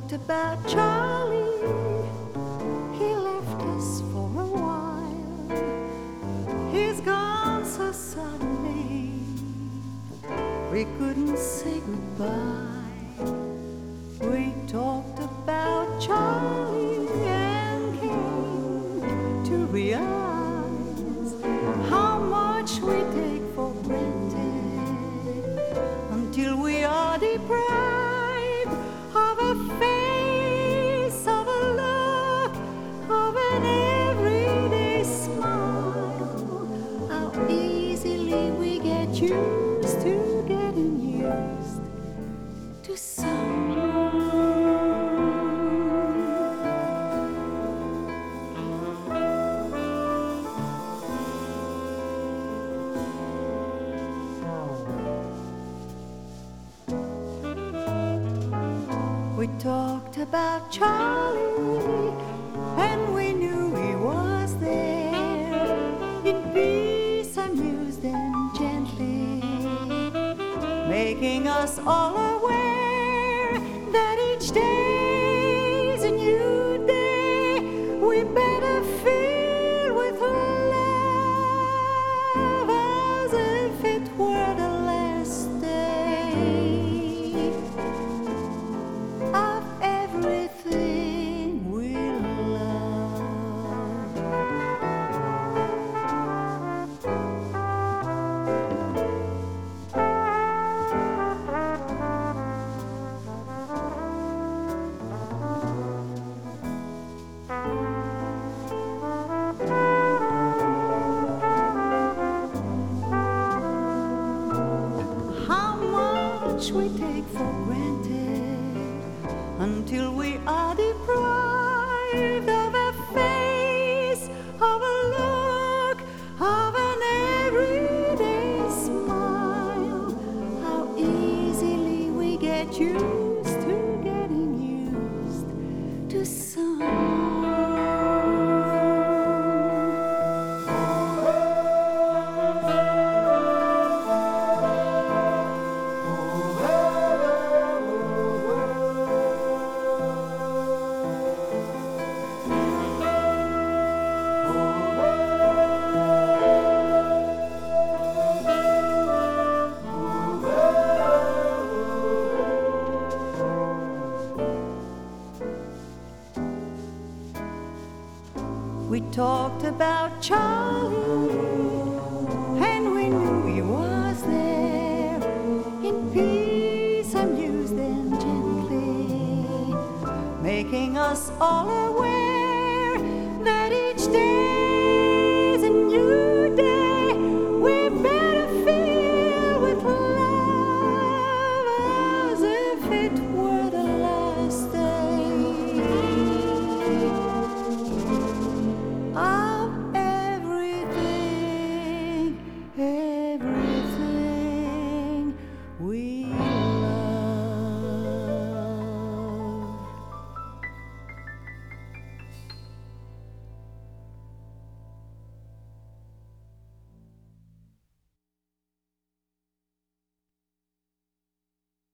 talked about Charlie. He left us for a while. He's gone so suddenly. We couldn't say goodbye. We talked about Charlie and came to realize how much we take for granted until we are deprived of a face, of a look, of an everyday smile. How easily we get used to getting used to someone. We talked about Charlie, and we knew he was there. In peace, amused and gently, making us all aware that each day is a new day. We better feel with love as if it were the last day of everything we love. How much we take for granted until we are deprived of a face, of a look, of an everyday smile. How easily we get used to getting used to someone. We talked about Charlie, and we knew he was there. In peace, amused and gently, making us all aware